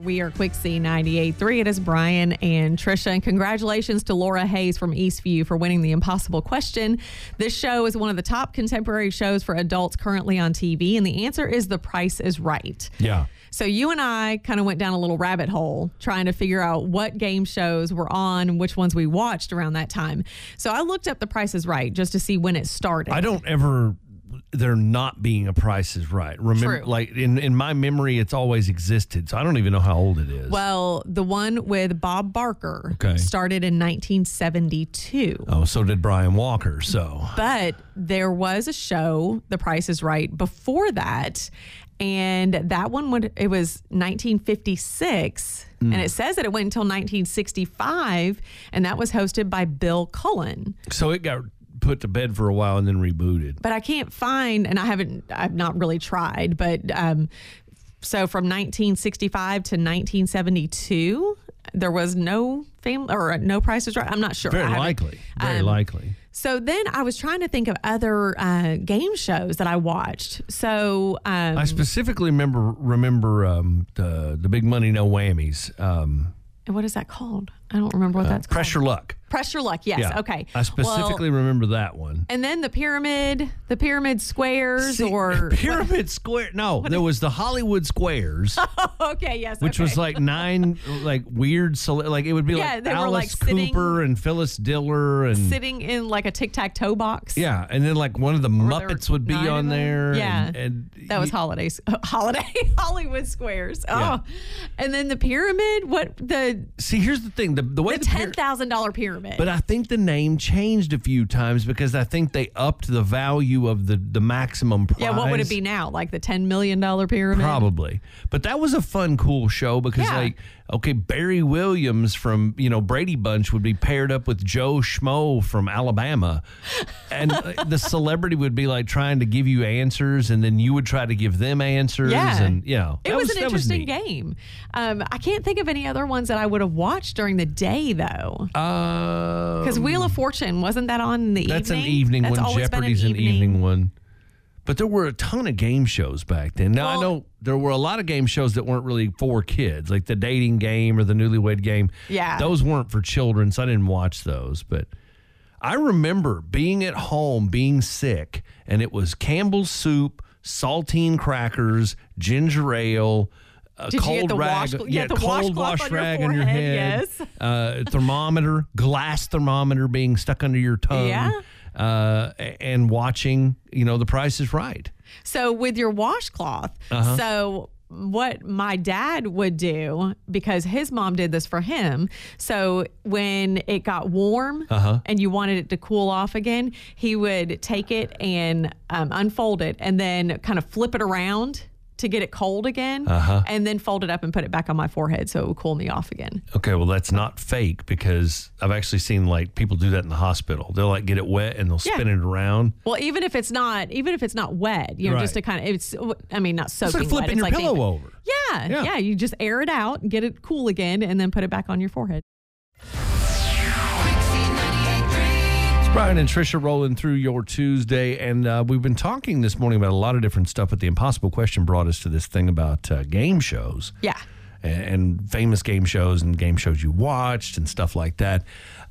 We are Quick C 98.3. It is Brian and Trisha. And congratulations to Laura Hayes from Eastview for winning the impossible question. This show is one of the top contemporary shows for adults currently on TV. And the answer is The Price is Right. Yeah. So you and I kind of went down a little rabbit hole trying to figure out what game shows were on and which ones we watched around that time. So I looked up The Price is Right just to see when it started. I don't ever... there not being a Price is Right. Remember, True. like in my memory, it's always existed. So I don't even know how old it is. Well, the one with Bob Barker started in 1972. Oh, so did Brian Walker. So, but there was a show, The Price is Right, before that, and that one it was 1956, and it says that it went until 1965, and that was hosted by Bill Cullen. So it got put to bed for a while and then rebooted. But I can't find, and I've not really tried, but so from 1965 to 1972, there was no family or no Price is Right. I'm not sure. Very likely. Very likely. So then I was trying to think of other game shows that I watched. So I specifically remember the Big Money No Whammies. What is that called? I don't remember what that's called. Pressure Luck. Pressure Luck, yes. Yeah. Okay. I specifically remember that one. And then the pyramid squares or Pyramid Square. No, there was the Hollywood Squares. Okay, yes. Which was like 9 like weird like it would be like they were Alice like Cooper and Phyllis Diller and sitting in like a tic-tac-toe box. Yeah, and then like one of the Muppets would be on there. Yeah. And that was Hollywood Squares. Oh. Yeah. And then the pyramid, See, here's the thing. The way the $10,000 pyramid. But I think the name changed a few times because I think they upped the value of the maximum prize. Yeah, what would it be now? Like the $10 million pyramid? Probably. But that was a fun, cool show because Barry Williams from, Brady Bunch would be paired up with Joe Schmo from Alabama. And the celebrity would be like trying to give you answers and then you would try to give them answers. Yeah. And, it was an interesting game. I can't think of any other ones that I would have watched during the day, though. Because Wheel of Fortune, wasn't that on in the evening? That's an evening one. Jeopardy's an evening one. But there were a ton of game shows back then. Now, I know there were a lot of game shows that weren't really for kids, like the dating game or the newlywed game. Yeah. Those weren't for children, so I didn't watch those. But I remember being at home, being sick, and it was Campbell's soup, saltine crackers, ginger ale, cold wash rag on your head, yes. Thermometer, glass thermometer being stuck under your tongue. Yeah. And watching, The Price is Right. So with your washcloth, so what my dad would do, because his mom did this for him, so when it got warm and you wanted it to cool off again, he would take it and unfold it and then kind of flip it around to get it cold again, and then fold it up and put it back on my forehead so it would cool me off again. Okay, well, that's not fake because I've actually seen like people do that in the hospital. They'll like get it wet and they'll spin it around. Well, even if it's not wet, just to kind of, not soaking it's like flipping wet. your pillow over. Yeah, you just air it out, get it cool again, and then put it back on your forehead. Brian and Trisha rolling through your Tuesday, and we've been talking this morning about a lot of different stuff, but the impossible question brought us to this thing about game shows. Yeah. And famous game shows and game shows you watched and stuff like that.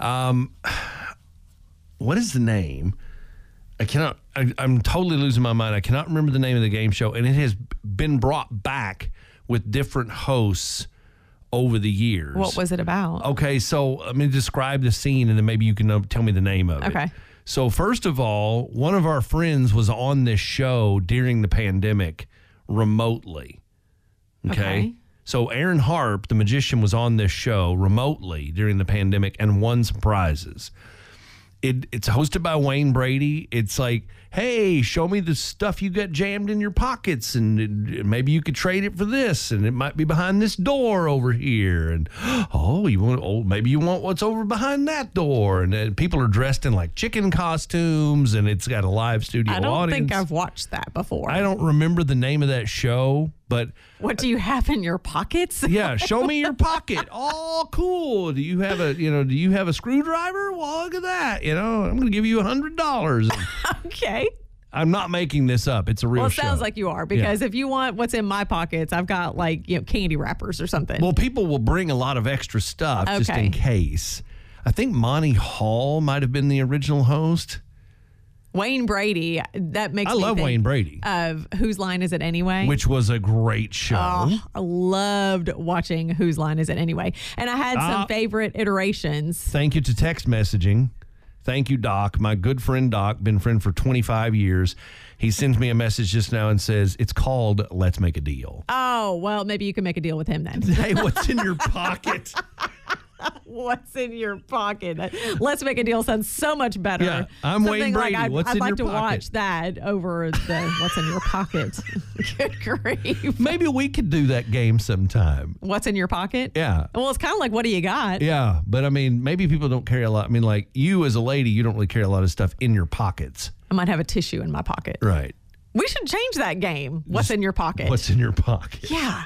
What is the name? I'm totally losing my mind. I cannot remember the name of the game show, and it has been brought back with different hosts over the years. What was it about? Okay, so let me describe the scene, and then maybe you can tell me the name of it. Okay. So first of all, one of our friends was on this show during the pandemic remotely. Okay. So Aaron Harp, the magician, was on this show remotely during the pandemic and won some prizes. It's hosted by Wayne Brady. It's like, hey, show me the stuff you got jammed in your pockets, and maybe you could trade it for this, and it might be behind this door over here. And maybe you want what's over behind that door. And people are dressed in like chicken costumes, and it's got a live studio audience. I don't think I've watched that before. I don't remember the name of that show, but what do you have in your pockets? Yeah, show me your pocket. Oh, cool. Do you have a screwdriver? Well, look at that. I'm going to give you $100. Okay. I'm not making this up. It's a real show. Well, it sounds like you are, because if you want what's in my pockets, I've got candy wrappers or something. Well, people will bring a lot of extra stuff just in case. I think Monty Hall might have been the original host. Wayne Brady, that makes I me love think Wayne Brady. of Whose Line Is It Anyway? Which was a great show. Oh, I loved watching Whose Line Is It Anyway? And I had some favorite iterations. Thank you to text messaging. Thank you, Doc. My good friend Doc, been friend for 25 years. He sends me a message just now and says, it's called Let's Make a Deal. Oh, well, maybe you can make a deal with him then. Hey, what's in your pocket? What's in your pocket? Let's Make a Deal sounds so much better. Yeah, I'm Wayne Brady. I'd What's in like your to pocket? watch that over the What's in Your Pocket. Good grief. Maybe we could do that game sometime. What's in your pocket? Yeah. Well, it's kind of like, what do you got? Yeah, but I mean, maybe people don't carry a lot. I mean, like you as a lady, you don't really carry a lot of stuff in your pockets. I might have a tissue in my pocket. Right. We should change that game. What's in your pocket? What's in your pocket? Yeah.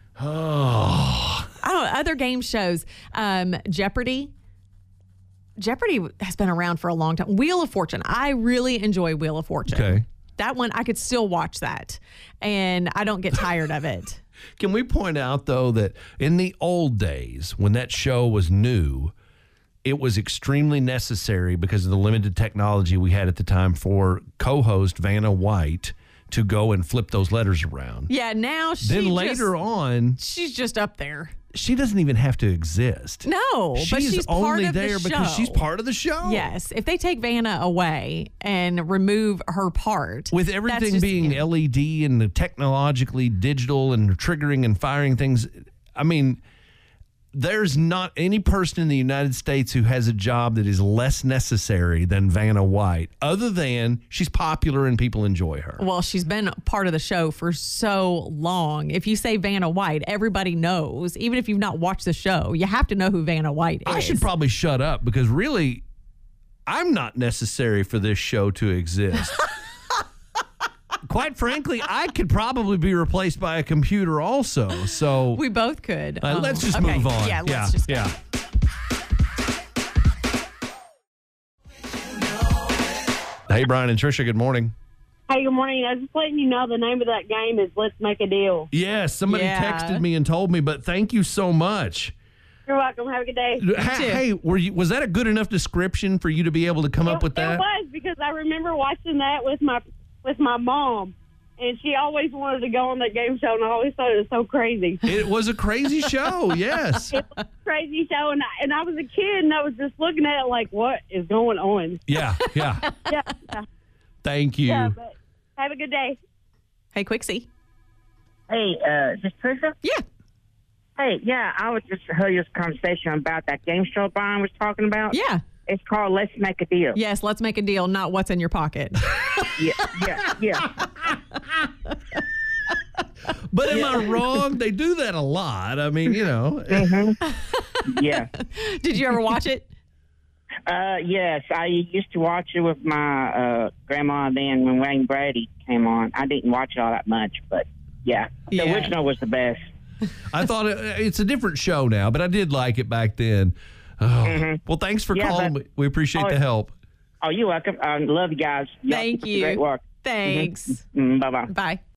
Oh. I don't know. Other game shows. Jeopardy. Jeopardy has been around for a long time. Wheel of Fortune. I really enjoy Wheel of Fortune. Okay. That one, I could still watch that, and I don't get tired of it. Can we point out, though, that in the old days, when that show was new, it was extremely necessary because of the limited technology we had at the time for co-host Vanna White to go and flip those letters around. Yeah, now Later on, she's just up there. She doesn't even have to exist. No, but she's part only of there the show. because she's part of the show. Yes, if they take Vanna away and remove her part, with everything being LED and the technologically digital and triggering and firing things, I mean, there's not any person in the United States who has a job that is less necessary than Vanna White, other than she's popular and people enjoy her. Well, she's been part of the show for so long. If you say Vanna White, everybody knows. Even if you've not watched the show, you have to know who Vanna White is. I should probably shut up because really, I'm not necessary for this show to exist. Quite frankly, I could probably be replaced by a computer also. So we both could. Let's just move on. Yeah, let's just go. Hey, Brian and Tricia, good morning. Hey, good morning. I was just letting you know the name of that game is Let's Make a Deal. Yes, somebody texted me and told me, but thank you so much. You're welcome. Have a good day. Hey, was that a good enough description for you to be able to come up with that? It was, because I remember watching that with my mom, and she always wanted to go on that game show, and I always thought it was so crazy. It was a crazy show, yes. It was a crazy show, and I was a kid, and I was just looking at it like, what is going on? Yeah. Yeah. Thank you. Yeah, but have a good day. Hey, Quixie. Hey, is this Tricia? Yeah. Hey, yeah, I was just heard this conversation about that game show Brian was talking about. Yeah. It's called Let's Make a Deal. Yes, let's make a deal, not what's in your pocket. Yeah. But am I wrong? They do that a lot. I mean, you know. Mm-hmm. Yeah. Did you ever watch it? Yes, I used to watch it with my grandma then when Wayne Brady came on. I didn't watch it all that much, but yeah. The original was the best. I thought it's a different show now, but I did like it back then. Oh. Well, thanks for calling. We appreciate the help. Oh, you're welcome. Love you guys. Thank you. Great work. Thanks. Mm-hmm. Bye-bye. Bye.